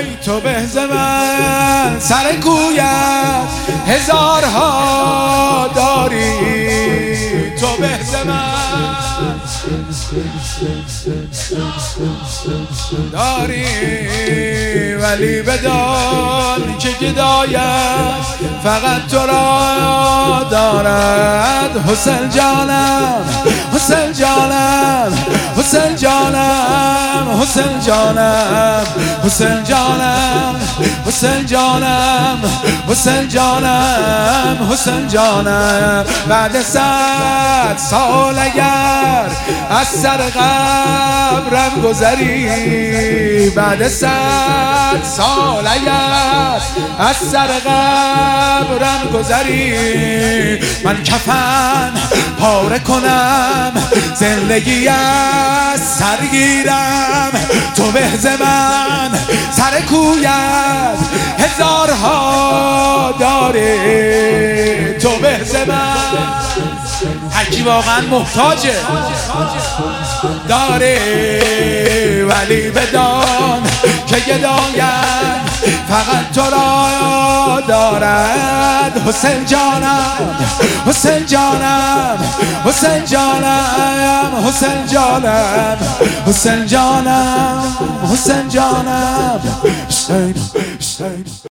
تو به ز من سر کویت هزارها داری، تو به ز من داری، ولی بدان که گدایت فقط تو را دارد. حسین جانم، حسین جانم، حسین جانم، حسین جانم، حسین جانم، حسین جانم، حسین جانم، حسین جانم. بعد 100 سال اگر از سر قبرم گذری، بعد 100 سال اگر از سر قبرم گذری، من کفن پاره کنم زندگی از سر گیرم. تو به ز من سر کویت هزارها داره، تو به ز من هرکی واقعا محتاجه داره، ولی بدان که گدایت فقط تو را دارد. حسین جانم، حسین جانم، حسین جانم، حسین جانم، حسین جانم، حسین جانم، حسین